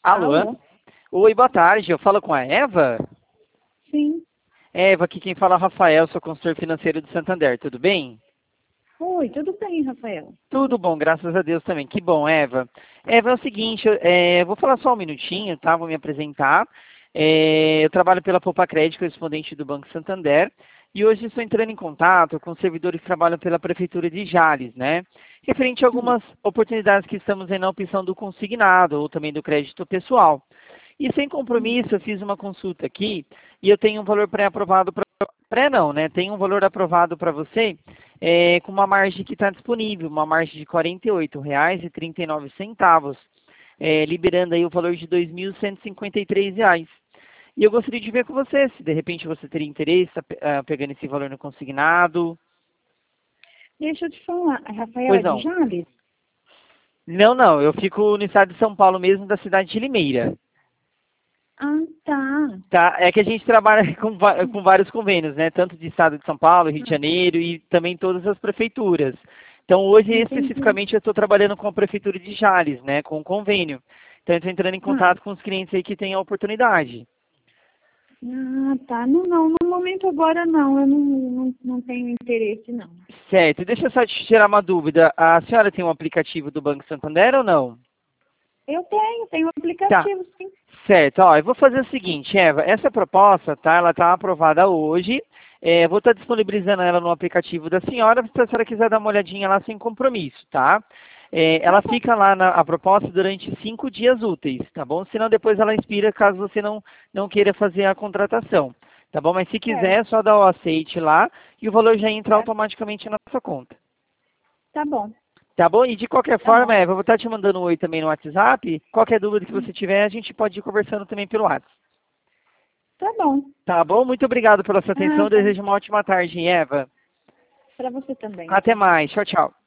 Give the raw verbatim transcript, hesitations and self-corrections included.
Alô? Alô? Oi, boa tarde. Eu falo com a Eva? Sim. Eva, aqui quem fala é o Rafael, sou consultor financeiro do Santander. Tudo bem? Oi, tudo bem, Rafael? Tudo bom, graças a Deus também. Que bom, Eva. Eva, é o seguinte, eu é, vou falar só um minutinho, tá? Vou me apresentar. É, eu trabalho pela Poupa Crédito, correspondente do Banco Santander, e hoje estou entrando em contato com servidores que trabalham pela Prefeitura de Jales, né? Referente a Hum. algumas oportunidades que estamos aí na opção do consignado ou também do crédito pessoal. E sem Hum. compromisso, eu fiz uma consulta aqui e eu tenho um valor pré-aprovado para... Pré não, né? Tem um valor aprovado para você é, com uma margem que está disponível, uma margem de R quarenta e oito reais e trinta e nove centavos, é, liberando aí o valor de dois mil cento e cinquenta e três reais. E eu gostaria de ver com você, se de repente você teria interesse a pe- a pegando esse valor no consignado. Deixa eu te falar, a Rafael Pois é de não. Jales? Não, não, eu fico no estado de São Paulo mesmo, da cidade de Limeira. Ah, tá. Tá, é que a gente trabalha com, va- com vários convênios, né? Tanto de estado de São Paulo, Rio de Ah, Janeiro e também todas as prefeituras. Então, hoje, entendi. especificamente, eu estou trabalhando com a prefeitura de Jales, né? Com um convênio. Então, eu estou entrando em Ah, contato com os clientes aí que têm a oportunidade. ah, tá. Não, não, no momento agora não, eu não, não, não tenho interesse, não. Certo. Deixa eu só te tirar uma dúvida. A senhora tem um aplicativo do Banco Santander ou não? Eu tenho, tenho Tá. aplicativo, sim. Certo, ó, eu vou fazer o seguinte, Eva, essa proposta, tá, ela está aprovada hoje, é, vou estar disponibilizando ela no aplicativo da senhora, se a senhora quiser dar uma olhadinha lá sem compromisso, tá? É, Tá ela bom, fica lá na a proposta durante cinco dias úteis, tá bom? Senão depois ela expira caso você não, não queira fazer a contratação, tá bom? Mas se quiser, é certo, só dar o aceite lá e o valor já entra certo. automaticamente na sua conta. Tá bom, Tá bom? E de qualquer tá forma, bom. Eva, eu vou estar te mandando um oi também no WhatsApp. Qualquer dúvida que Hum. você tiver, a gente pode ir conversando também pelo WhatsApp. Tá bom. Tá bom? Muito obrigado pela sua Ah, atenção. tá. Desejo uma ótima tarde, Eva. Pra você também. Até mais. Tchau, tchau.